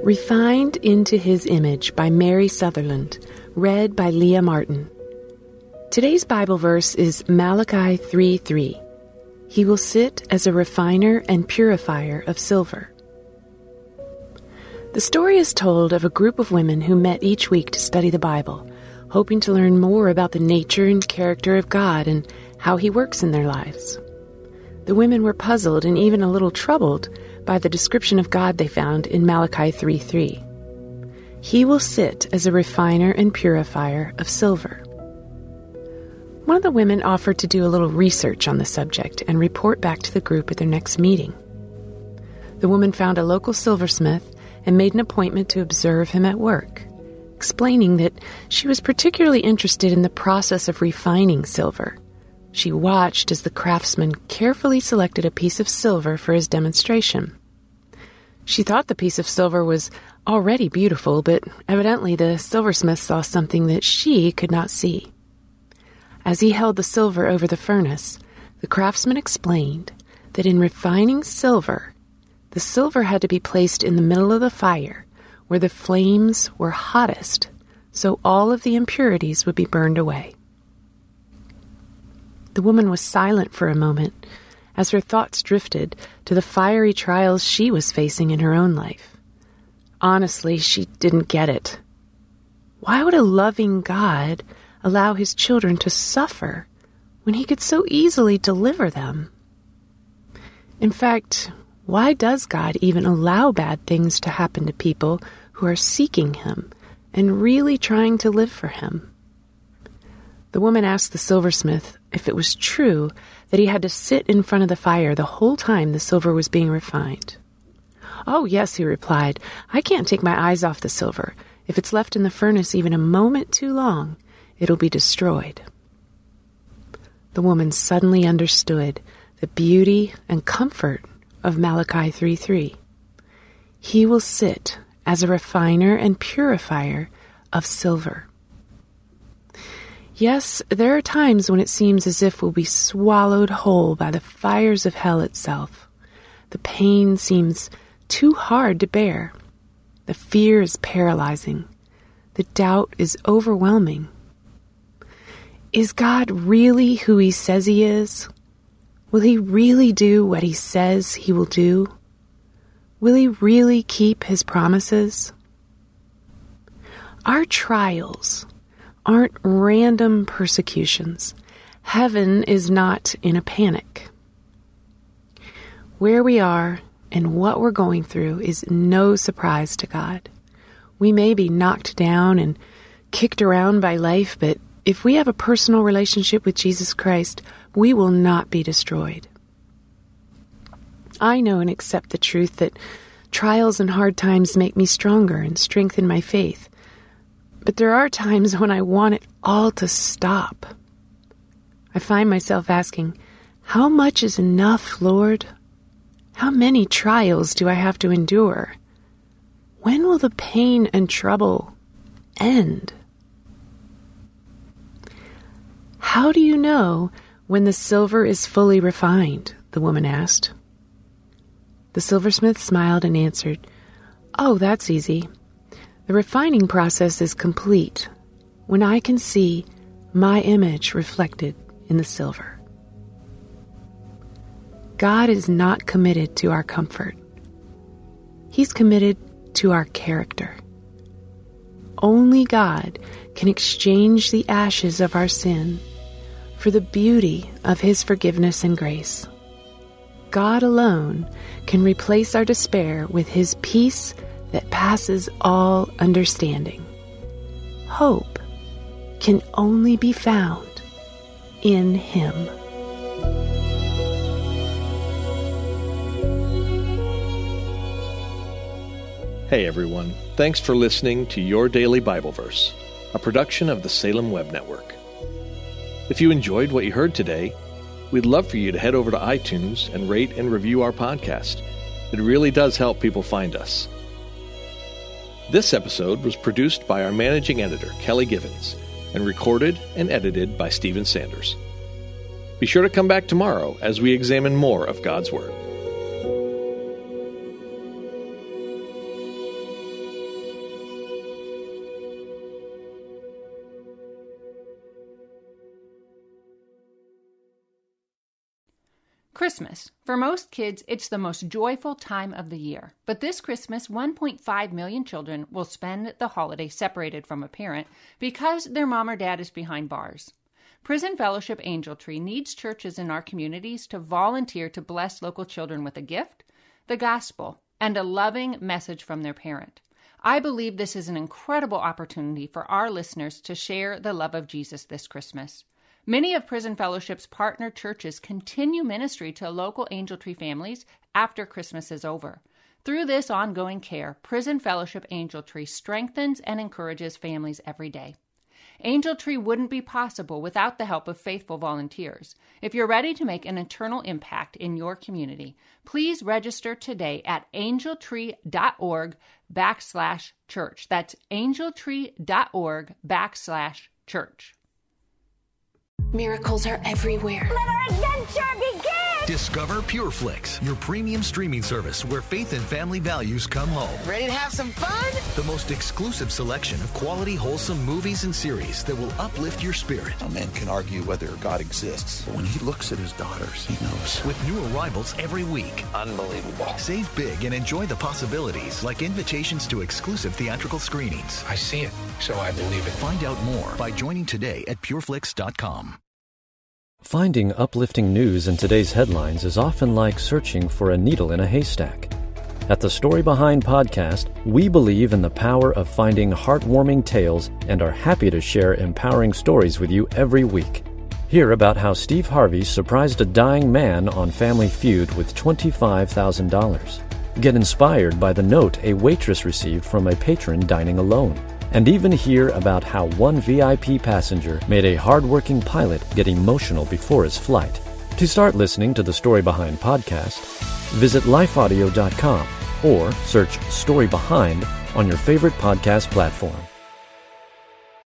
Refined into His Image by Mary Sutherland, read by Leah Martin. Today's Bible verse is Malachi 3:3. He will sit as a refiner and purifier of silver. The story is told of a group of women who met each week to study the Bible, hoping to learn more about the nature and character of God and how He works in their lives. The women were puzzled and even a little troubled by the description of God they found in Malachi 3:3. He will sit as a refiner and purifier of silver. One of the women offered to do a little research on the subject and report back to the group at their next meeting. The woman found a local silversmith and made an appointment to observe him at work, explaining that she was particularly interested in the process of refining silver. She watched as the craftsman carefully selected a piece of silver for his demonstration. She thought the piece of silver was already beautiful, but evidently the silversmith saw something that she could not see. As he held the silver over the furnace, the craftsman explained that in refining silver, the silver had to be placed in the middle of the fire, where the flames were hottest, so all of the impurities would be burned away. The woman was silent for a moment as her thoughts drifted to the fiery trials she was facing in her own life. Honestly, she didn't get it. Why would a loving God allow His children to suffer when He could so easily deliver them? In fact, why does God even allow bad things to happen to people who are seeking Him and really trying to live for Him? The woman asked the silversmith if it was true that he had to sit in front of the fire the whole time the silver was being refined. "Oh, yes," he replied. "I can't take my eyes off the silver. If it's left in the furnace even a moment too long, it'll be destroyed." The woman suddenly understood the beauty and comfort of Malachi 3:3. He will sit as a refiner and purifier of silver. Yes, there are times when it seems as if we'll be swallowed whole by the fires of hell itself. The pain seems too hard to bear. The fear is paralyzing. The doubt is overwhelming. Is God really who He says He is? Will He really do what He says He will do? Will He really keep His promises? Our trials aren't random persecutions. Heaven is not in a panic. Where we are and what we're going through is no surprise to God. We may be knocked down and kicked around by life, but if we have a personal relationship with Jesus Christ, we will not be destroyed. I know and accept the truth that trials and hard times make me stronger and strengthen my faith. But there are times when I want it all to stop. I find myself asking, how much is enough, Lord? How many trials do I have to endure? When will the pain and trouble end? How do you know when the silver is fully refined? The woman asked. The silversmith smiled and answered, "Oh, that's easy. The refining process is complete when I can see my image reflected in the silver." God is not committed to our comfort. He's committed to our character. Only God can exchange the ashes of our sin for the beauty of His forgiveness and grace. God alone can replace our despair with His peace that passes all understanding. Hope can only be found in Him. Hey everyone, thanks for listening to Your Daily Bible Verse, a production of the Salem Web Network. If you enjoyed what you heard today, we'd love for you to head over to iTunes and rate and review our podcast. It really does help people find us. This episode was produced by our managing editor, Kelly Givens, and recorded and edited by Stephen Sanders. Be sure to come back tomorrow as we examine more of God's Word. Christmas. For most kids, it's the most joyful time of the year. But this Christmas, 1.5 million children will spend the holiday separated from a parent because their mom or dad is behind bars. Prison Fellowship Angel Tree needs churches in our communities to volunteer to bless local children with a gift, the gospel, and a loving message from their parent. I believe this is an incredible opportunity for our listeners to share the love of Jesus this Christmas. Many of Prison Fellowship's partner churches continue ministry to local Angel Tree families after Christmas is over. Through this ongoing care, Prison Fellowship Angel Tree strengthens and encourages families every day. Angel Tree wouldn't be possible without the help of faithful volunteers. If you're ready to make an eternal impact in your community, please register today at angeltree.org/church. That's angeltree.org/church. Miracles are everywhere. Let our adventure begin! Discover PureFlix, your premium streaming service where faith and family values come home. Ready to have some fun? The most exclusive selection of quality, wholesome movies and series that will uplift your spirit. A man can argue whether God exists, but when he looks at his daughters, he knows. With new arrivals every week. Unbelievable. Save big and enjoy the possibilities, like invitations to exclusive theatrical screenings. I see it, so I believe it. Find out more by joining today at pureflix.com. Finding uplifting news in today's headlines is often like searching for a needle in a haystack. At the Story Behind podcast, we believe in the power of finding heartwarming tales and are happy to share empowering stories with you every week. Hear about how Steve Harvey surprised a dying man on Family Feud with $25,000. Get inspired by the note a waitress received from a patron dining alone. And even hear about how one VIP passenger made a hard-working pilot get emotional before his flight. To start listening to the Story Behind podcast, visit lifeaudio.com or search Story Behind on your favorite podcast platform.